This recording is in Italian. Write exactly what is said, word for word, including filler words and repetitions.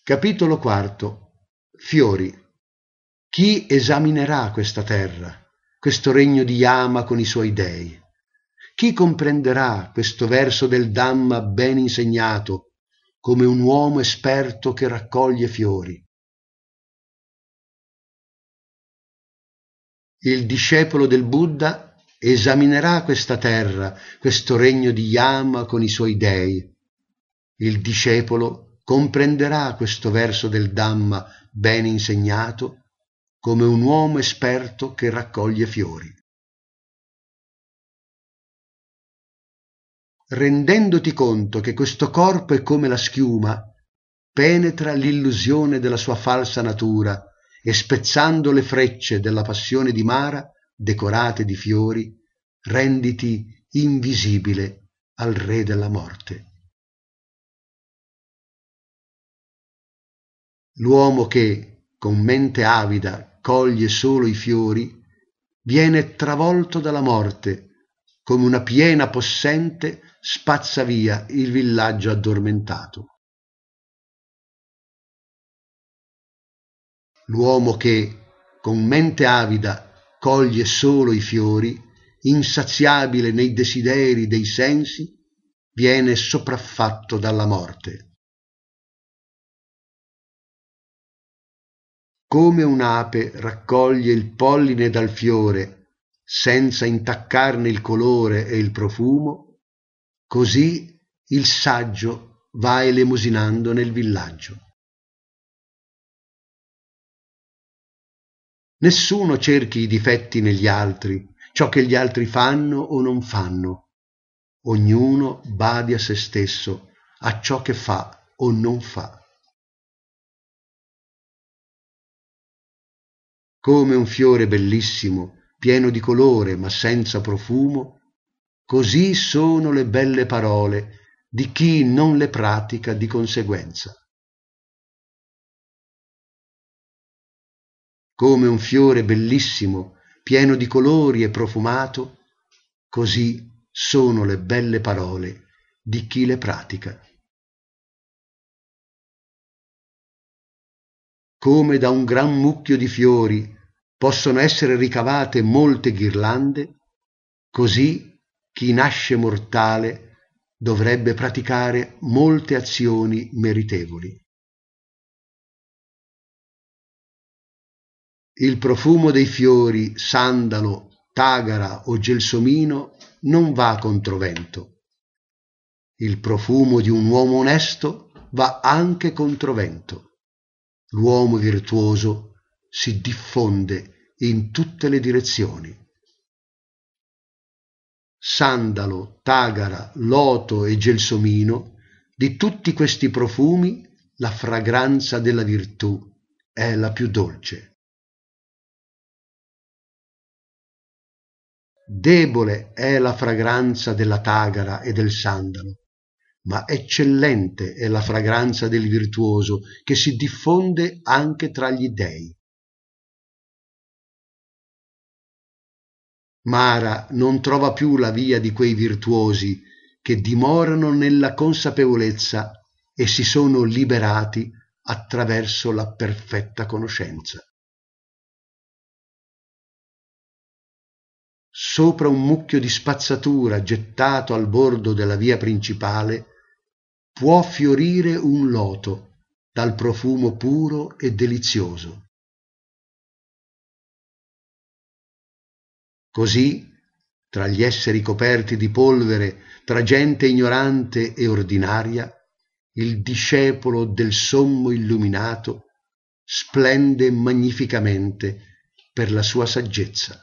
Capitolo quarto. Fiori. Chi esaminerà questa terra, questo regno di Yama con i suoi dei? Chi comprenderà questo verso del Dhamma ben insegnato, come un uomo esperto che raccoglie fiori? Il discepolo del Buddha esaminerà questa terra, questo regno di Yama con i suoi dei. Il discepolo comprenderà questo verso del Dhamma ben insegnato come un uomo esperto che raccoglie fiori. Rendendoti conto che questo corpo è come la schiuma, penetra l'illusione della sua falsa natura e spezzando le frecce della passione di Mara, decorate di fiori, renditi invisibile al Re della morte. L'uomo che, con mente avida, coglie solo i fiori, viene travolto dalla morte, come una piena possente spazza via il villaggio addormentato. L'uomo che, con mente avida, coglie solo i fiori, insaziabile nei desideri dei sensi, viene sopraffatto dalla morte. Come un'ape raccoglie il polline dal fiore senza intaccarne il colore e il profumo, così il saggio va elemosinando nel villaggio. Nessuno cerchi i difetti negli altri, ciò che gli altri fanno o non fanno. Ognuno badi a se stesso, a ciò che fa o non fa. Come un fiore bellissimo, pieno di colore ma senza profumo, così sono le belle parole di chi non le pratica di conseguenza. Come un fiore bellissimo, pieno di colori e profumato, così sono le belle parole di chi le pratica. Come da un gran mucchio di fiori possono essere ricavate molte ghirlande, così chi nasce mortale dovrebbe praticare molte azioni meritevoli. Il profumo dei fiori, sandalo, tagara o gelsomino non va controvento. Il profumo di un uomo onesto va anche controvento. L'uomo virtuoso si diffonde in tutte le direzioni. Sandalo, tagara, loto e gelsomino, di tutti questi profumi la fragranza della virtù è la più dolce. Debole è la fragranza della tagara e del sandalo, ma eccellente è la fragranza del virtuoso che si diffonde anche tra gli dei. Mara non trova più la via di quei virtuosi che dimorano nella consapevolezza e si sono liberati attraverso la perfetta conoscenza. Sopra un mucchio di spazzatura gettato al bordo della via principale può fiorire un loto dal profumo puro e delizioso. Così, tra gli esseri coperti di polvere, tra gente ignorante e ordinaria, il discepolo del sommo illuminato splende magnificamente per la sua saggezza.